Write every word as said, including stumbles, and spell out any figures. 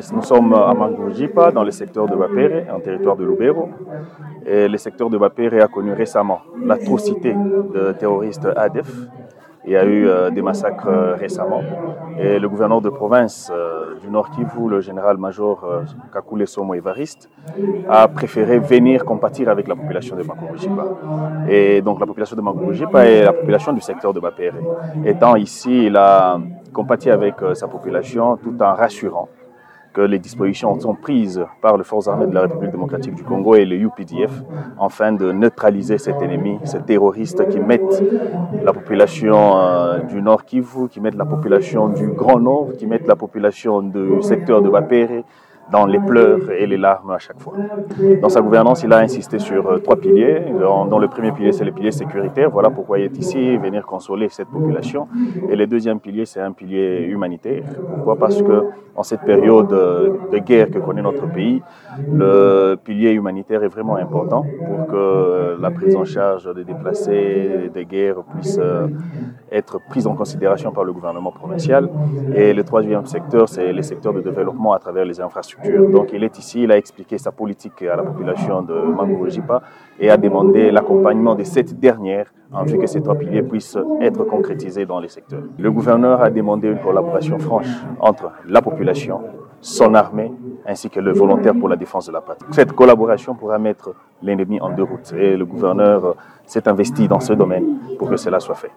province. Nous sommes à Mangurujipa, dans le secteur de Bapere, en territoire de Lubero. Et le secteur de Bapere a connu récemment l'atrocité de terroristes A D F. Il y a eu euh, des massacres euh, récemment. Et le gouverneur de province euh, du Nord Kivu, le général-major euh, Kakule Somo Evariste, a préféré venir compatir avec la population de Mangurujipa. Et donc la population de Mangurujipa est la population du secteur de Bapere. Étant ici, il a compati avec euh, sa population tout en rassurant que les dispositions sont prises par les forces armées de la République démocratique du Congo et le U P D F afin de neutraliser cet ennemi, ces terroristes qui mettent la population euh, du Nord Kivu, qui mettent la population du Grand Nord, qui mettent la population du secteur de Bapere dans les pleurs et les larmes à chaque fois. Dans sa gouvernance, il a insisté sur euh, trois piliers, dont le premier pilier, c'est le pilier sécuritaire. Voilà pourquoi il est ici, venir consoler cette population. Et le deuxième pilier, c'est un pilier humanitaire. Pourquoi? Parce que en cette période de guerre que connaît notre pays, le pilier humanitaire est vraiment important pour que la prise en charge des déplacés de guerre puisse être prise en considération par le gouvernement provincial. Et le troisième secteur, c'est le secteur de développement à travers les infrastructures. Donc il est ici, il a expliqué sa politique à la population de Mangurujipa et a demandé l'accompagnement de cette dernière en vue que ces trois piliers puissent être concrétisés dans les secteurs. Le gouverneur a demandé une collaboration franche entre la population, son armée, ainsi que le volontaire pour la défense de la patrie. Cette collaboration pourra mettre l'ennemi en deux routes et le gouverneur s'est investi dans ce domaine pour que cela soit fait.